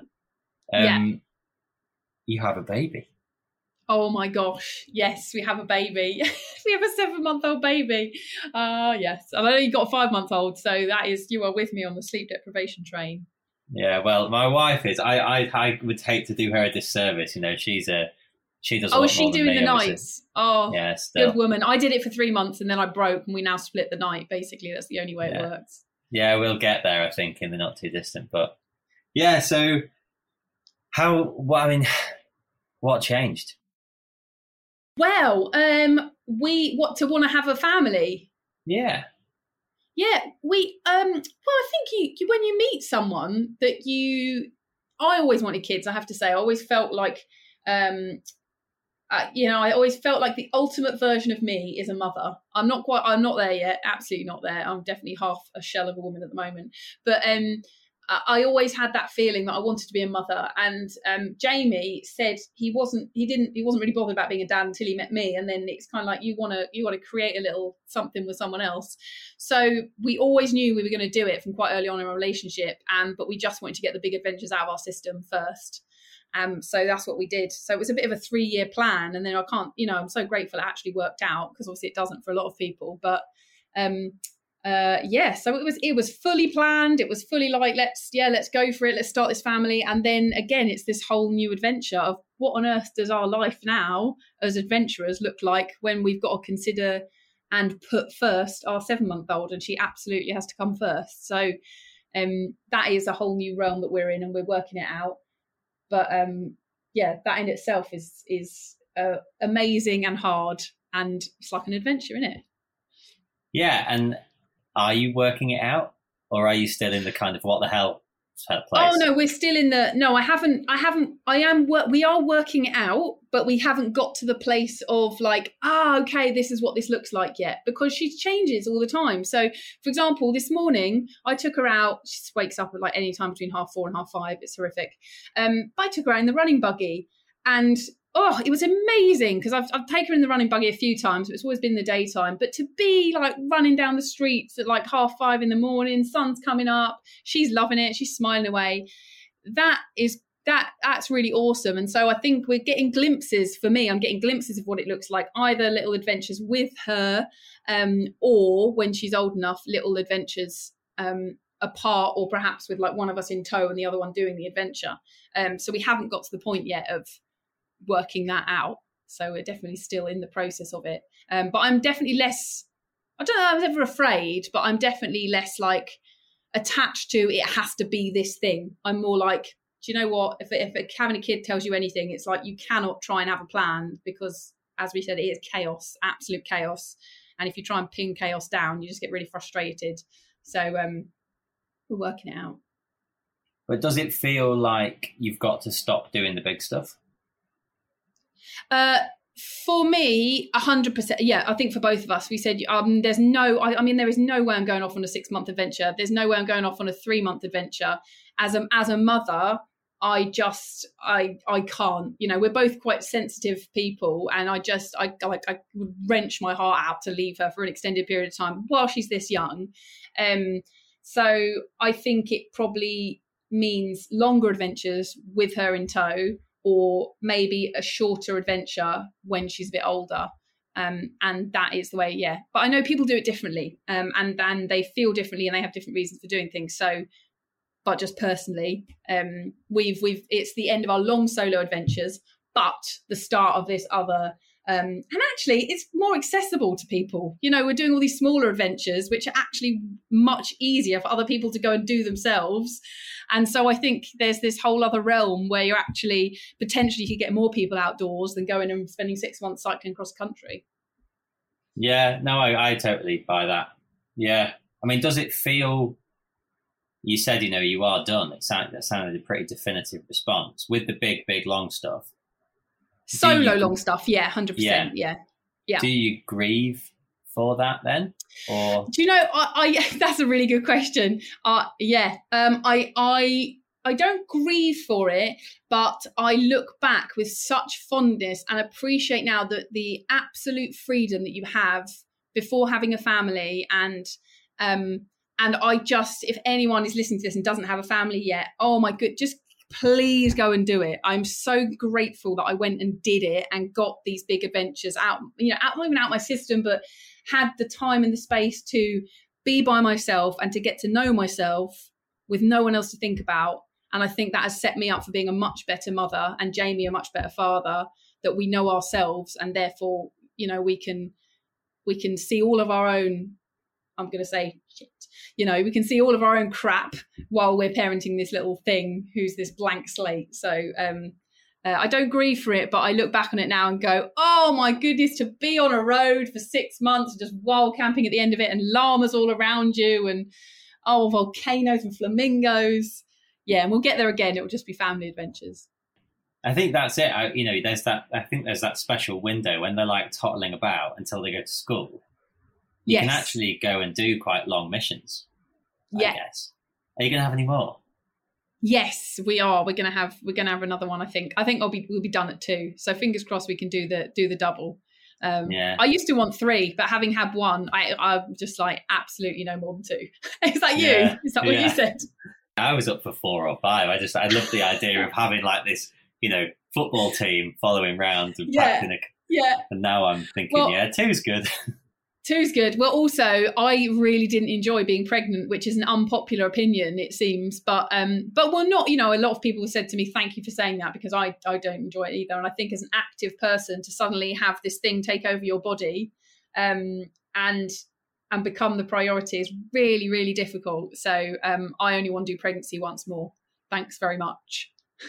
you have a baby. Oh my gosh, yes, we have a baby. We have a 7-month-old baby. Yes, I've only got a 5-month-old, so that is, you are with me on the sleep deprivation train. Yeah, well, my wife is. I would hate to do her a disservice. She does. Is she doing the nights? Oh, yeah, still. Good woman. I did it for 3 months and then I broke, and we now split the night. Basically, that's the only way it works. Yeah, we'll get there, I think, in the not too distant. But yeah, so what changed? Well, we want to have a family. Yeah. Yeah, we I think you when you meet someone that I always wanted kids, I have to say. I always felt like I always felt like the ultimate version of me is a mother. I'm not there yet, absolutely not there. I'm definitely half a shell of a woman at the moment. But I always had that feeling that I wanted to be a mother. And Jamie said he wasn't really bothered about being a dad until he met me. And then it's kind of like, you want to create a little something with someone else. So we always knew we were going to do it from quite early on in our relationship. But we just wanted to get the big adventures out of our system first. So that's what we did. So it was a bit of a 3-year plan. And then I'm so grateful it actually worked out, because obviously it doesn't for a lot of people. But so it was fully planned. It was fully like, let's go for it. Let's start this family. And then again, it's this whole new adventure of what on earth does our life now as adventurers look like when we've got to consider and put first our 7-month-old, and she absolutely has to come first. So that is a whole new realm that we're in, and we're working it out. But that in itself is amazing and hard, and it's like an adventure, isn't it? Yeah, and are you working it out, or are you still in the kind of what the hell place? Oh no, we're still in the. No, I haven't. We are working it out, but we haven't got to the place of like, okay, this is what this looks like yet, because she changes all the time. So, for example, this morning I took her out. She wakes up at like any time between 4:30 and 5:30. It's horrific. But I took her out in the running buggy, and it was amazing, because I've taken her in the running buggy a few times. It's always been the daytime, but to be like running down the streets at like 5:30 in the morning, sun's coming up, she's loving it, she's smiling away. That's really awesome. And so I think we're getting glimpses. For me, I'm getting glimpses of what it looks like, either little adventures with her, or when she's old enough, little adventures apart, or perhaps with like one of us in tow and the other one doing the adventure. So we haven't got to the point yet of working that out, so we're definitely still in the process of it, but I'm definitely less, I don't know, I was ever afraid, but I'm definitely less like attached to it has to be this thing. I'm more like, do you know what, if having a kid tells you anything, it's like you cannot try and have a plan, because as we said, it is chaos, absolute chaos, and if you try and pin chaos down, you just get really frustrated. So we're working it out. But does it feel like you've got to stop doing the big stuff? For me, 100%. Yeah, I think for both of us, we said there is no way I'm going off on a 6-month adventure. There's no way I'm going off on a 3-month adventure. As a mother, I can't. We're both quite sensitive people, and I would wrench my heart out to leave her for an extended period of time while she's this young. So I think it probably means longer adventures with her in tow, or maybe a shorter adventure when she's a bit older. And that is the way, yeah. But I know people do it differently, and they feel differently, and they have different reasons for doing things. So, but just personally, it's the end of our long solo adventures, but the start of this other, and actually it's more accessible to people. We're doing all these smaller adventures, which are actually much easier for other people to go and do themselves. And so I think there's this whole other realm where you actually potentially could get more people outdoors than going and spending 6 months cycling across country. Yeah, no, I totally buy that. Yeah. I mean, does it feel, you said, you are done. That sounded a pretty definitive response with the big, long stuff. Solo long stuff. Yeah, 100%. Yeah. Do you grieve for that then? Or do you know, I that's a really good question. I don't grieve for it, but I look back with such fondness and appreciate now that the absolute freedom that you have before having a family. And I just, if anyone is listening to this and doesn't have a family yet, oh my good, just please go and do it. I'm so grateful that I went and did it and got these big adventures out, not even out my system, but had the time and the space to be by myself and to get to know myself with no one else to think about. And I think that has set me up for being a much better mother and Jamie a much better father, that we know ourselves and therefore, we can see all of our own, I'm going to say shit, we can see all of our own crap while we're parenting this little thing who's this blank slate. So I don't grieve for it, but I look back on it now and go, oh my goodness, to be on a road for 6 months and just wild camping at the end of it and llamas all around you and volcanoes and flamingos. Yeah, and we'll get there again. It will just be family adventures. I think that's it. I think there's that special window when they're like toddling about until they go to school. You can actually go and do quite long missions. I guess. Are you going to have any more? Yes, we are. We're going to have another one. I think we'll be done at 2. So fingers crossed we can do the double. I used to want 3, but having had 1, I'm just like absolutely no more than 2. Is that you? Yeah. Is that what you said? I was up for 4 or 5. I love the idea of having like this, football team following round and practicing. Yeah. And now I'm thinking, 2's good. 2's good. Well, also, I really didn't enjoy being pregnant, which is an unpopular opinion, it seems. But we're not, a lot of people said to me, thank you for saying that, because I don't enjoy it either. And I think as an active person to suddenly have this thing take over your body and become the priority is really, really difficult. So I only want to do pregnancy once more. Thanks very much.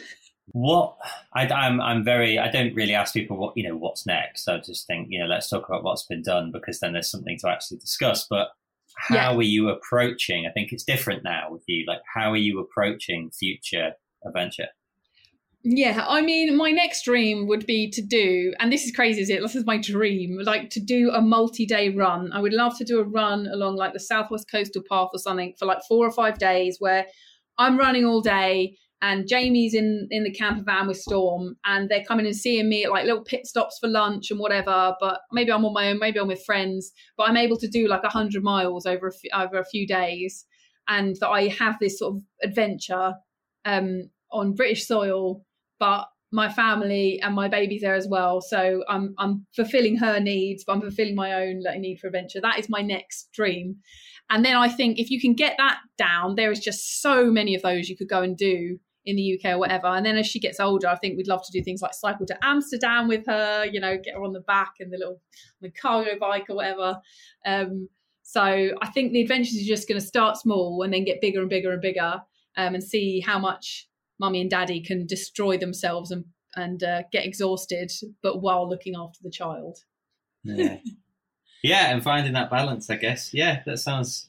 What I don't really ask people what's next. I just think, let's talk about what's been done, because then there's something to actually discuss. But how are you approaching? I think it's different now with you. Like, how are you approaching future adventure? Yeah, I mean, my next dream would be to do, and this is crazy, is it? This is my dream, like to do a multi-day run. I would love to do a run along like the Southwest Coastal Path or something for like 4 or 5 days where I'm running all day and Jamie's in the camper van with Storm and they're coming and seeing me at like little pit stops for lunch and whatever. But maybe I'm on my own, maybe I'm with friends, but I'm able to do like 100 miles over a few days, and that I have this sort of adventure on British soil, but my family and my baby's there as well. So I'm fulfilling her needs, but I'm fulfilling my own need for adventure. That is my next dream. And then I think if you can get that down, there is just so many of those you could go and do in the UK or whatever. And then as she gets older, I think we'd love to do things like cycle to Amsterdam with her, get her on the back and the cargo bike or whatever. So I think the adventures are just going to start small and then get bigger and bigger and bigger, and see how much Mummy and Daddy can destroy themselves and get exhausted, but while looking after the child. Yeah. Yeah, and finding that balance, I guess. Yeah, that sounds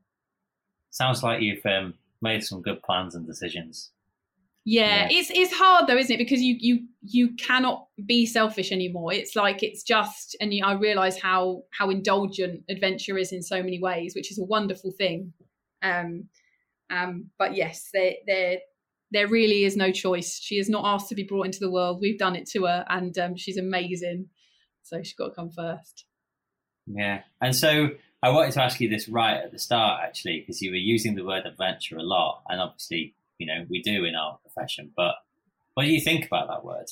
like you've made some good plans and decisions. Yeah, it's hard though, isn't it? Because you cannot be selfish anymore. It's like it's just, and I realise how indulgent adventure is in so many ways, which is a wonderful thing. But yes, there really is no choice. She is not asked to be brought into the world. We've done it to her, and she's amazing. So she's got to come first. Yeah. And so I wanted to ask you this right at the start, actually, because you were using the word adventure a lot. And obviously, we do in our profession. But what do you think about that word?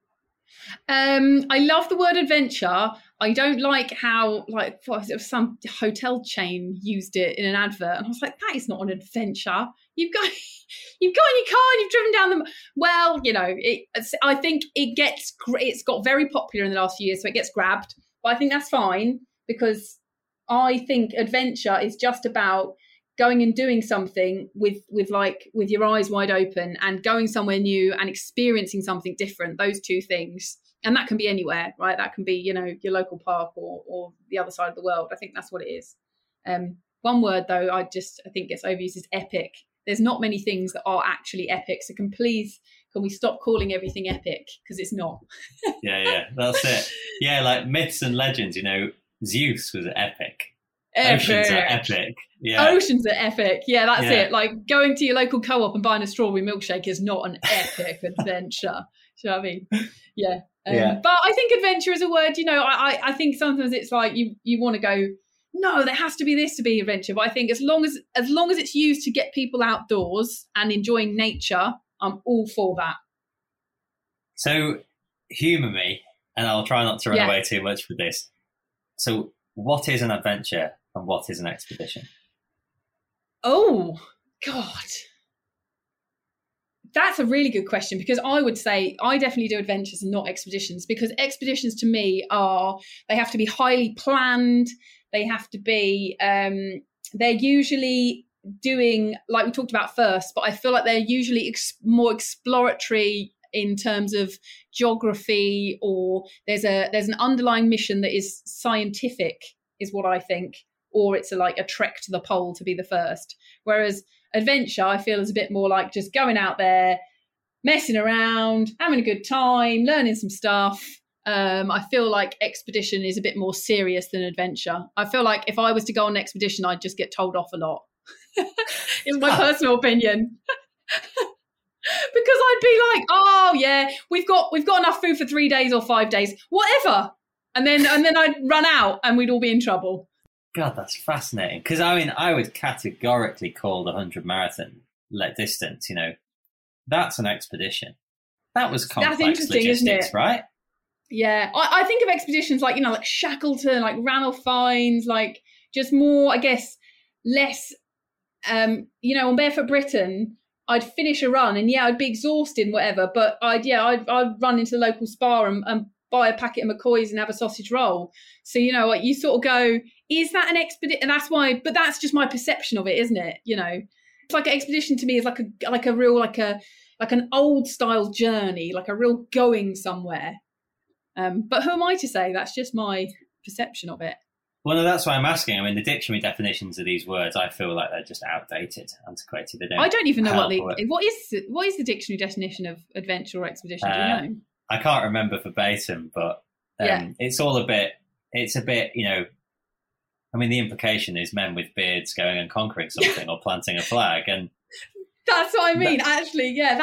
I love the word adventure. I don't like how, some hotel chain used it in an advert, and I was like, that is not an adventure. You've got in your car and you've driven down the. Well, I think it's got very popular in the last few years, so it gets grabbed. But I think that's fine, because I think adventure is just about going and doing something with your eyes wide open and going somewhere new and experiencing something different. Those two things. And that can be anywhere, right? That can be, you know, your local park or the other side of the world. I think that's what it is. One word, though, I think gets overused is epic. There's not many things that are actually epic. So can we stop calling everything epic? Because it's not. Yeah, that's it. Yeah, like myths and legends, you know, Zeus was epic. Epic. Oceans are epic. Yeah. Oceans are epic. Yeah, that's it. Like going to your local co-op and buying a strawberry milkshake is not an epic adventure. Do you know what I mean? Yeah. But I think adventure is a word, you know, I think sometimes it's like you want to go, no, there has to be this to be adventure. But I think as long as it's used to get people outdoors and enjoying nature, I'm all for that. So humour me, and I'll try not to run away too much with this. So what is an adventure and what is an expedition? Oh, God. That's a really good question, because I would say I definitely do adventures and not expeditions, because expeditions to me they have to be highly planned. They have to be, they're usually doing, like we talked about first, but I feel like they're usually more exploratory in terms of geography, or there's an underlying mission that is scientific, is what I think, or it's like a trek to the pole to be the first. Whereas adventure, I feel, is a bit more like just going out there, messing around, having a good time, learning some stuff. I feel like expedition is a bit more serious than adventure. I feel like if I was to go on an expedition, I'd just get told off a lot. It's my personal opinion. Because I'd be like, oh yeah, we've got enough food for 3 days or 5 days, whatever. And then I'd run out and we'd all be in trouble. God, that's fascinating. Because I mean, I would categorically call the 100 marathon distance, you know, that's an expedition. That was complex logistics, isn't it? Right? Yeah. I think of expeditions like, you know, like Shackleton, like Ranulph Fiennes, like just more, I guess, less, you know, on Barefoot Britain, I'd finish a run and I'd be exhausted and whatever, but I'd run into the local Spar and buy a packet of McCoys and have a sausage roll. So, you know, like you sort of go, is that an expedition? And that's why, but that's just my perception of it, isn't it? You know, it's like an expedition to me is like a real, like an old style journey, like a real going somewhere. But who am I to say? That's just my perception of it. Well, no, that's why I'm asking. I mean, the dictionary definitions of these words, I feel like they're just outdated, antiquated. I don't even know what is the dictionary definition of adventure or expedition? Do you know? I can't remember verbatim, but it's a bit, you know, I mean, the implication is men with beards going and conquering something or planting a flag. And that's what I mean, actually. Yeah,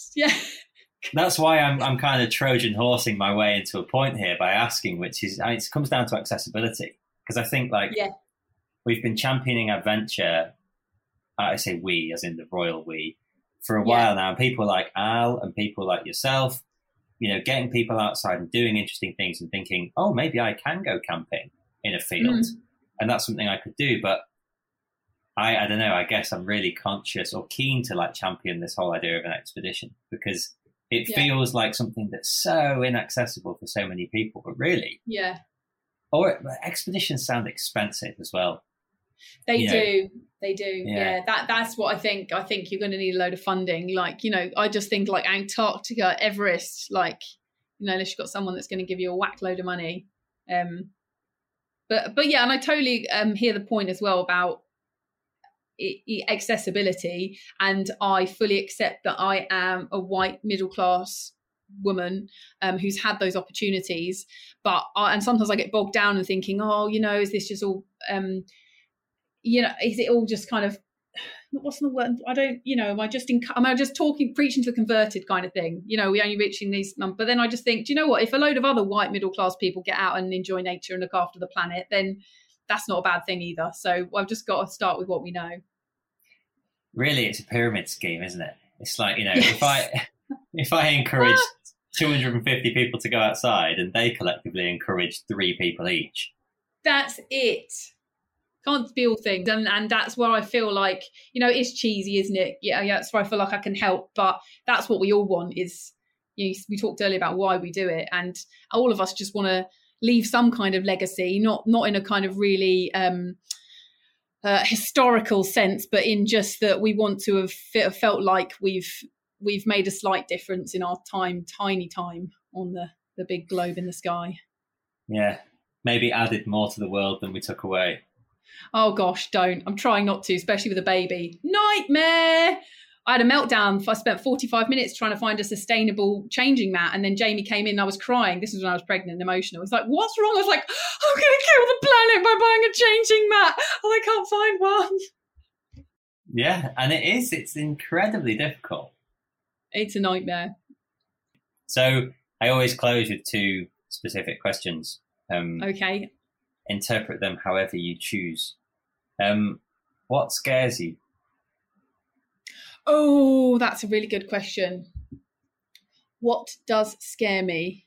That's why I'm kind of Trojan horsing my way into a point here by asking, which is, it comes down to accessibility. Because I think, we've been championing adventure, I say we, as in the royal we, for a while now. And people like Al and people like yourself, you know, getting people outside and doing interesting things and thinking, oh, maybe I can go camping in a field. And that's something I could do. But I don't know, I guess I'm really conscious or keen to champion this whole idea of an expedition, because it feels like something that's so inaccessible for so many people, but really. Yeah. Or expeditions sound expensive as well. They do. Yeah. That's what I think. I think you're going to need a load of funding. Like, you know, I just think like Antarctica, Everest, like, you know, unless you've got someone that's going to give you a whack load of money. But yeah, and I totally hear the point as well about accessibility. And I fully accept that I am a white middle class woman who's had those opportunities, but and sometimes I get bogged down in thinking, oh, you know, is this just all you know, is it all just kind of, what's the word, I don't, you know, am I just preaching to the converted kind of thing, you know, we only reaching these numbers. But then I just think, do you know what, if a load of other white middle class people get out and enjoy nature and look after the planet, then that's not a bad thing either. So I've just got to start with what we know. Really, it's a pyramid scheme, isn't it? It's like, you know, if I encourage 250 people to go outside and they collectively encourage 3 people each. That's it. Can't be all things. And that's where I feel like, you know, it's cheesy, isn't it? Yeah, that's where I feel like I can help. But that's what we all want is, you know, we talked earlier about why we do it. And all of us just want to leave some kind of legacy, not in a kind of really historical sense, but in just that we want to have felt like we've made a slight difference in our tiny time on the big globe in the sky. Yeah, maybe added more to the world than we took away. Oh gosh, don't. I'm trying not to, especially with a baby. Nightmare! I had a meltdown. I spent 45 minutes trying to find a sustainable changing mat, and then Jamie came in and I was crying. This was when I was pregnant and emotional. It's like, what's wrong? I was like, I'm going to kill the planet by buying a changing mat, and I can't find one. Yeah, and it's incredibly difficult. It's a nightmare. So I always close with 2 specific questions. Okay. Interpret them however you choose. What scares you? Oh, that's a really good question. What does scare me?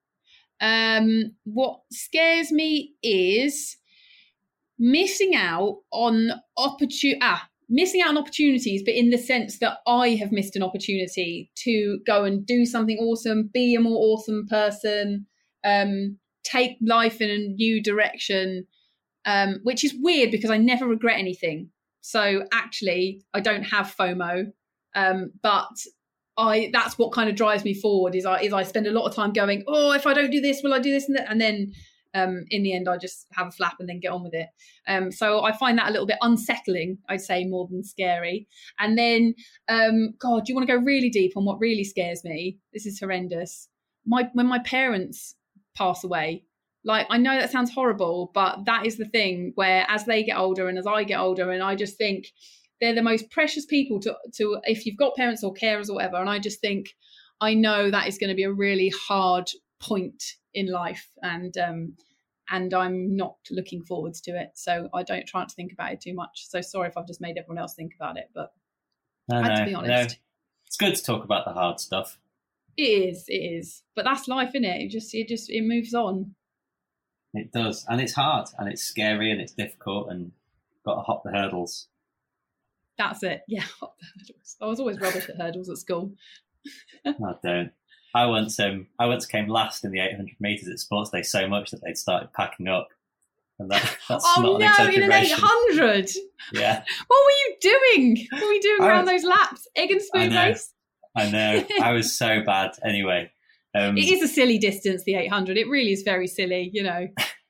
What scares me is missing out on opportunities, but in the sense that I have missed an opportunity to go and do something awesome, be a more awesome person, take life in a new direction, which is weird because I never regret anything. So actually, I don't have FOMO, but that's what kind of drives me forward. Is I spend a lot of time going, oh, if I don't do this, will I do this and that? And then in the end, I just have a flap and then get on with it. So I find that a little bit unsettling, I'd say, more than scary. And then, God, do you want to go really deep on what really scares me? This is horrendous. When my parents pass away. Like, I know that sounds horrible, but that is the thing where as they get older and as I get older, and I just think they're the most precious people to if you've got parents or carers or whatever. And I just think, I know that is going to be a really hard point in life, and I'm not looking forwards to it. So I don't try not to think about it too much. So sorry if I've just made everyone else think about it, but I have to be honest. No. It's good to talk about the hard stuff. It is. But that's life, isn't it? It moves on. It does. And it's hard and it's scary and it's difficult and got to hop the hurdles. That's it. Yeah, hop the hurdles. I was always rubbish at hurdles at school. I don't. I once came last in the 800 metres at Sports Day so much that they'd started packing up. And that's not an exaggeration. In an 800? Yeah. What were you doing? What were you doing around those laps? Egg and spoon race? I know. I was so bad. Anyway. It is a silly distance, the 800. It really is very silly, you know.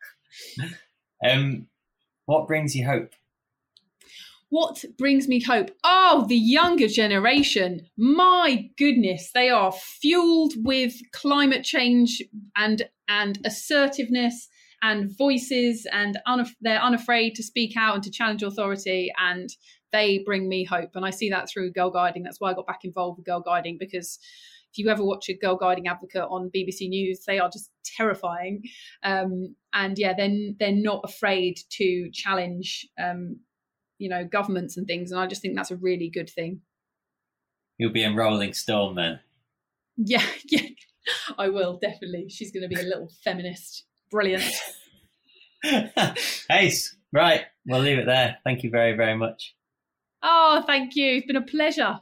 What brings you hope? What brings me hope? Oh, the younger generation. My goodness, they are fueled with climate change and assertiveness and voices, and they're unafraid to speak out and to challenge authority, and they bring me hope. And I see that through Girl Guiding. That's why I got back involved with Girl Guiding, because if you ever watch a Girl Guiding advocate on BBC News, they are just terrifying. And yeah, they're not afraid to challenge governments and things, and I just think that's a really good thing. You'll be in Rolling Stone then. Yeah, I will, definitely. She's going to be a little feminist. Brilliant. Ace. Right, we'll leave it there. Thank you very, very much. Oh, thank you. It's been a pleasure.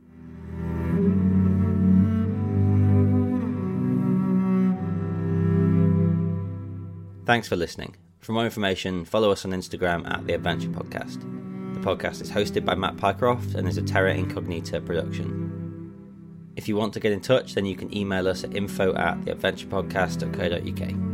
Thanks for listening. For more information, follow us on Instagram at The Adventure Podcast. The podcast is hosted by Matt Pycroft and is a Terra Incognita production. If you want to get in touch, then you can email us at info@theadventurepodcast.co.uk.